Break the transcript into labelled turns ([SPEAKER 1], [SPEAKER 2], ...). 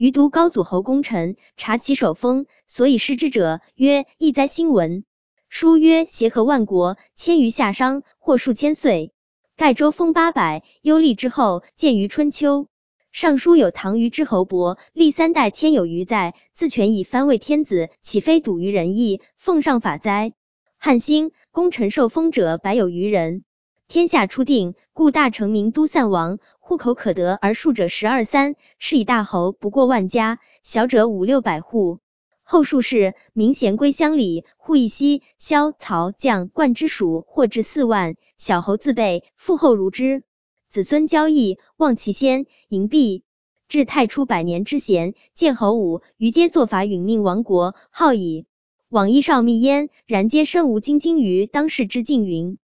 [SPEAKER 1] 余读高祖侯功臣，察其守封，所以失之者，曰：义哉新闻。书曰：协和万国，千余夏商，或数千岁。盖周封800，忧厉之后，见于春秋。尚书有唐虞之侯伯，历3代千有余载，自权以藩为天子，岂非笃于仁义，奉上法哉？汉兴，功臣受封者100有余人。天下初定，故大成名都散亡，户口可得而数者12、3，是以大侯不过万家，小者5、600户。后数世，民贤归乡里，户一息，萧、曹、将、冠之属，或至4万，小侯自备，父后如之。子孙交易，望其先，迎弼。至太初100年之贤，建侯武，余皆作法允命亡国，号矣。往诣少密焉，然皆身无京于当世之境云。